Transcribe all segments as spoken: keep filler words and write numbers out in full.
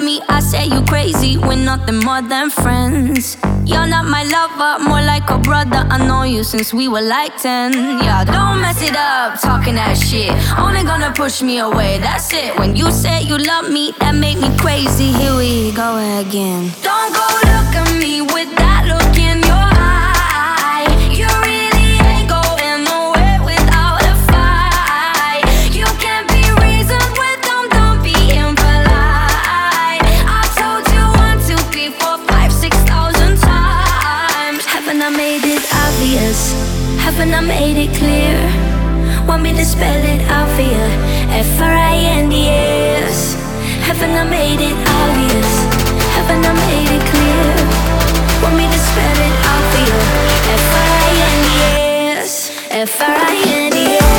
me, I say you crazy. We're nothing more than friends. You're not my lover, more like a brother. I know you since we were like ten. Yeah, don't mess it up, talking that shit. Only gonna push me away, that's it. When you say you love me, that make me crazy. Here we go again. Don't go look at me with that look in your eye. You really ain't going nowhere without a fight. You can't be reasoned with them, don't be impolite. I've told you one, two, three, four, five, six thousand times. Haven't I made it obvious? Haven't I made it clear? Want me to spell it out for you? F R I N D S. Haven't I made it obvious? Haven't I made it clear? Want me to spell it out for you? F R I N D S. F R I N D S.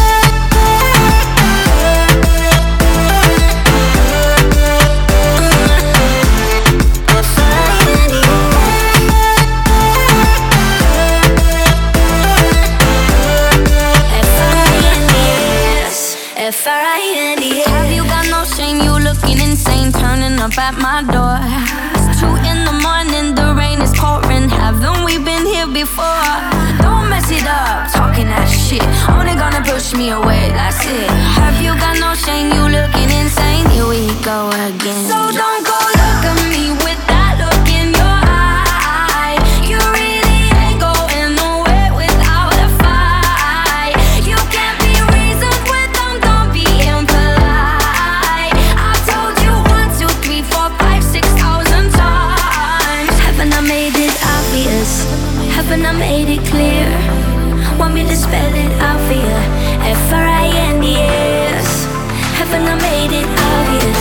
F R I N D S. Have you got no shame? You looking insane, turning up at my door. It's two in the morning, the rain is pouring. Haven't we been here before? Don't mess it up, talking that shit. Only gonna push me away, that's it. Have you got no shame? You looking insane. Here we go again. So don't go look at me with that look in your eye. You really ain't going nowhere without a fight. You can't be reasoned with them, don't be impolite. I've told you one, two, three, four, five, six thousand times. Haven't I made it obvious? Haven't I made it clear? Want me to spell it out for you? F R I N D S. Haven't I made it obvious?